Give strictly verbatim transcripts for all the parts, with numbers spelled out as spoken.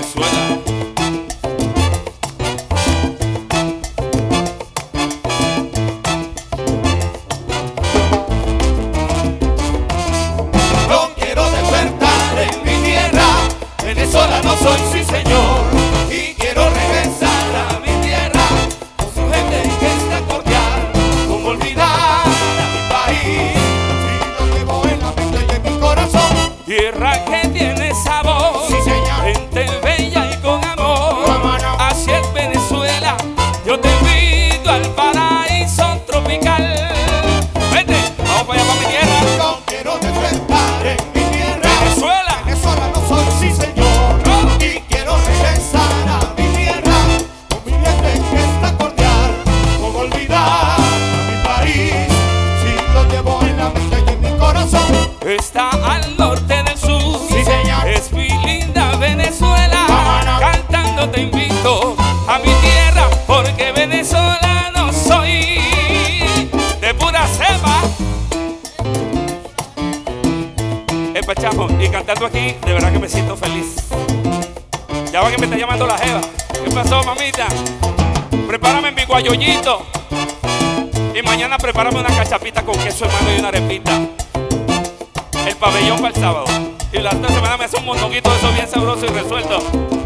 Venezuela. Yo quiero despertar en mi tierra, venezolano soy, sí señor, y quiero regresar a mi tierra con su gente que está cordial. Como olvidar a mi país, si lo llevo en la mente y en mi corazón. Tierra que tiene sabor, Sí, señor. gente bella y con amor. Cómo no. Así es Venezuela, yo te invito al paraíso tropical. Vente, vamos para allá, para mi tierra. Yo quiero despertar en mi tierra, Venezuela. venezolano soy, sí señor, Oh. y quiero regresar a mi tierra con mi gente que está cordial. Como olvidar a mi país, si lo llevo en la mente y en mi corazón. Está al norte del sur, Sí, señor. es mi linda Venezuela. Cómo no. Cantando te invito a mi tierra, porque venezolano soy de pura cepa. Epa, chamo, y cantando aquí, de verdad que me siento feliz. Ya va que me está llamando la jeva. ¿Qué pasó, mamita? Prepárame mi guayollito. Y mañana prepárame una cachapita con queso hermano y una arepita. El pabellón para el sábado. Y la otra semana me hace un mondonguito de eso bien sabroso y resuelto.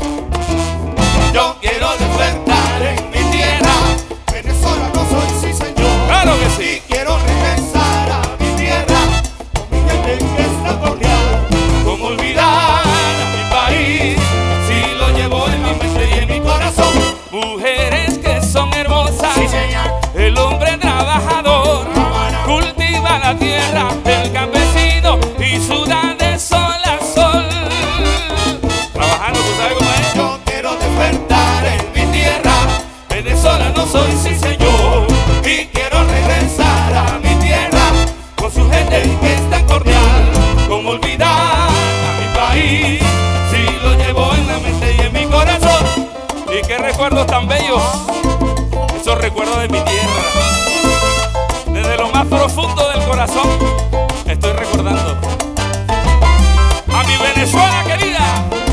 Yo quiero despertar en mi tierra, venezolano soy, sí señor, Claro que y sí. quiero regresar a mi tierra con mi gente que está cordial. Como olvidar a mi país, si lo llevo en mi mente y en mi corazón. Mujeres que son hermosas. Sí, señor. El hombre trabajador Cómo no. cultiva la tierra del campesino y suda de sol a sol. Trabajando, ¿tú sabes cómo es? Yo quiero despertar en mi tierra, venezolano soy, sí señor, y quiero regresar a mi tierra con su gente que es tan cordial. Como olvidar a mi país, si lo llevo en la mente y en mi corazón. Y qué recuerdos tan bellos. Esos recuerdos de mi tierra. Desde lo más profundo del corazón estoy recordando a mi Venezuela querida.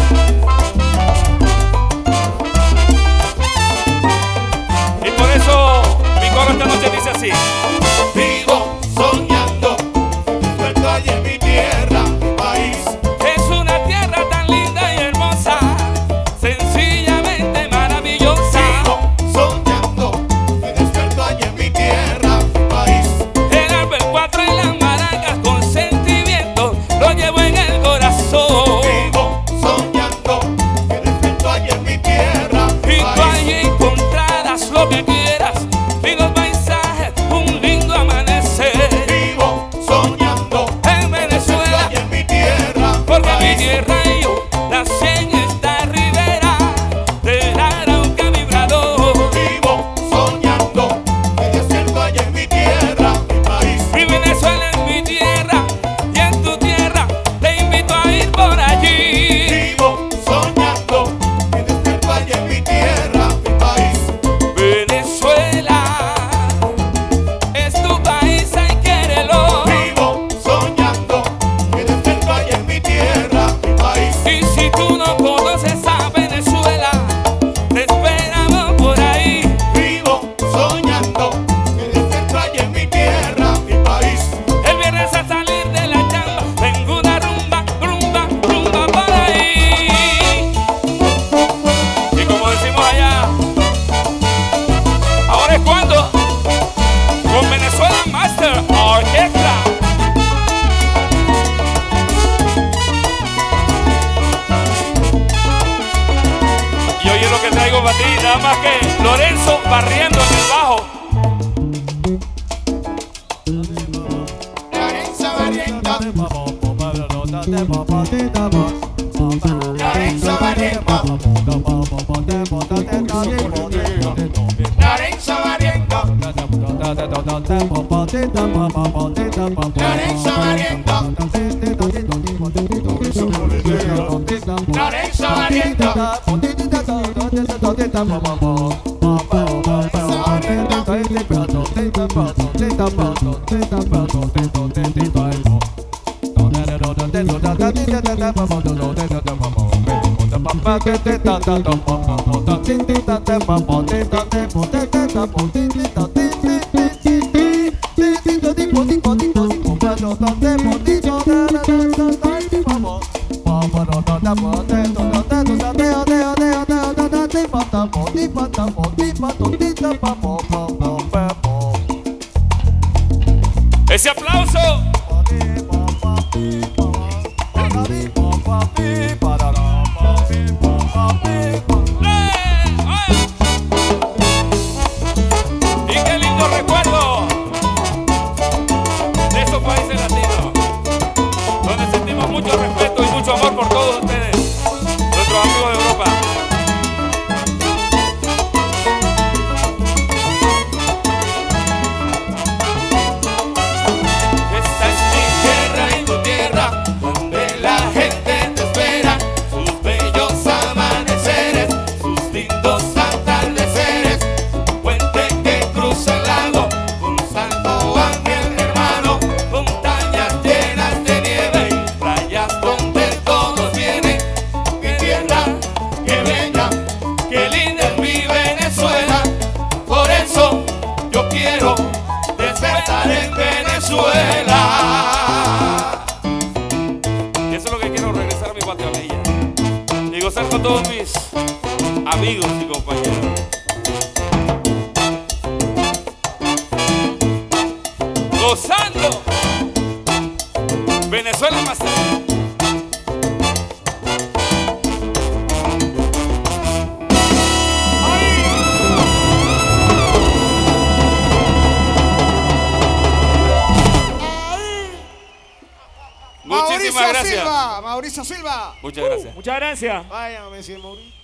Y por eso mi coro esta noche dice así. Vivo soñando, despierto allí en mi tierra, mi país. Es una tierra tan linda y hermosa, sencillamente maravillosa. Vivo soñando, me despierto allí en mi tierra, mi país. El arpa, el cuatro y las maracas con sentimiento lo llevo en el corazón. Vivo soñando, me despierto allí en mi tierra, mi Y tú país. allí encontrarás lo que quieras, lindos paisajes, un lindo amanecer. Vivo soñando, En despierto Venezuela, allí en mi tierra, mi porque mi país. tierra y yo nací en esta ribera del Arauca vibrador. Vivo soñando, me despierto allí en mi tierra, mi país. Mi Venezuela es mi tierra y en tu tierra te invito a ir por allí. Vivo soñando, me despierto allí en mi tierra, mi país. Venezuela es tu país, hay quérelo. Vivo soñando, me despierto allí en mi tierra, mi país. Y si tú no conoces a Venezuela, te esperamos por ahí. Vivo soñando, me despierto allí en mi tierra, mi país. El viernes al salir de la chamba, tengo una rumba, rumba, rumba por ahí. Y como decimos allá, ahora es cuando, con Venezuela Master Orquesta. Y oye lo que traigo para ti, nada más que Lorenzo barriendo en el bajo. Lorenzo Barriento, Lorenzo Barriento, Lorenzo Barriento, Lorenzo Barriento, Lorenzo Ese aplauso. Y qué lindo recuerdo de estos países latinos, donde sentimos mucho respeto y mucho amor por todos ustedes, nuestros amigos de Europa. Esta es mi tierra y tu tierra, donde la gente te espera, sus bellos amaneceres, sus lindos atardeceres, un puente que cruza el lago, un santo ángel hermano, montañas llenas de nieve y playas donde todos vienen. Mi tierra, qué bella, qué linda es mi Venezuela, por eso yo quiero despertar en Venezuela. Y eso es lo que quiero, regresar a mi patria bella y gozar con todos mis amigos y compañeros. Gozando Venezuela más allá. Muchísimas Mauricio gracias. Silva, Mauricio Silva. Muchas gracias. Muchas gracias. Vaya, me decía Mauricio.